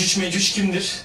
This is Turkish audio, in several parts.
Yecüc Mecüc kimdir?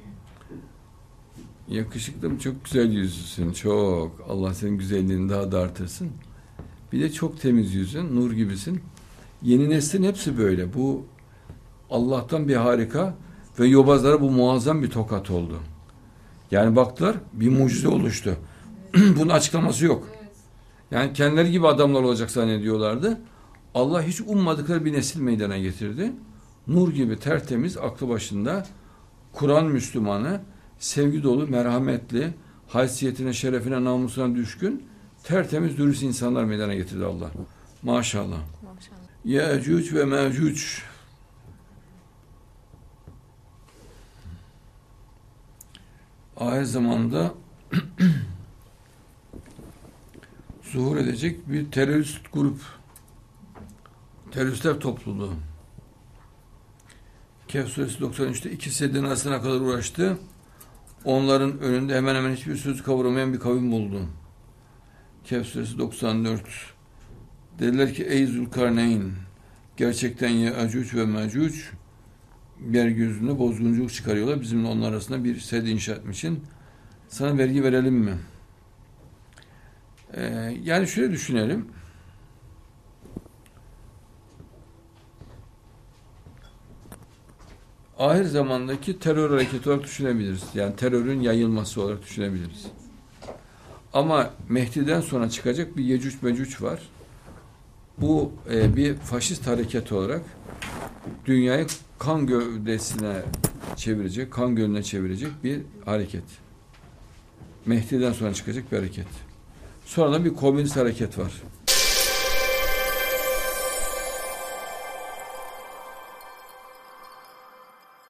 Yakışıklım, çok güzel yüzlüsün, çok. Allah senin güzelliğini daha da artırsın. Bir de çok temiz yüzün, nur gibisin. Yeni neslin hepsi böyle. Bu Allah'tan bir harika ve yobazlara bu muazzam bir tokat oldu. Yani baktılar, bir mucize oluştu. Bunun açıklaması yok. Yani kendileri gibi adamlar olacak zannediyorlardı. Allah hiç ummadıkları bir nesil meydana getirdi. Nur gibi tertemiz, aklı başında, Kur'an Müslümanı, sevgi dolu, merhametli, haysiyetine, şerefine, namusuna düşkün, tertemiz, dürüst insanlar meydana getirdi Allah. Maşallah. Yecüc ve Mecüc. Ahir zamanda zuhur edecek bir terörist grup, teröristler topluluğu. Kehf suresi 93'te iki seddin arasına kadar uğraştı. Onların önünde hemen hemen hiçbir söz kavuramayan bir kavim buldu. Kehf suresi 94. Dediler ki ey Zülkarneyn, gerçekten Yecüc ve Mecüc yeryüzünde bozgunculuk çıkarıyorlar. Bizimle onlar arasında bir sed inşa etmişsin. Sana vergi verelim mi? Yani şöyle düşünelim. Ahir zamandaki terör hareketi olarak düşünebiliriz. Yani terörün yayılması olarak düşünebiliriz. Ama Mehdi'den sonra çıkacak bir Yecüc Mecüc var. Bu bir faşist hareket olarak dünyayı kan gövdesine çevirecek, kan gölüne çevirecek bir hareket. Mehdi'den sonra çıkacak bir hareket. Sonra da bir komünist hareket var.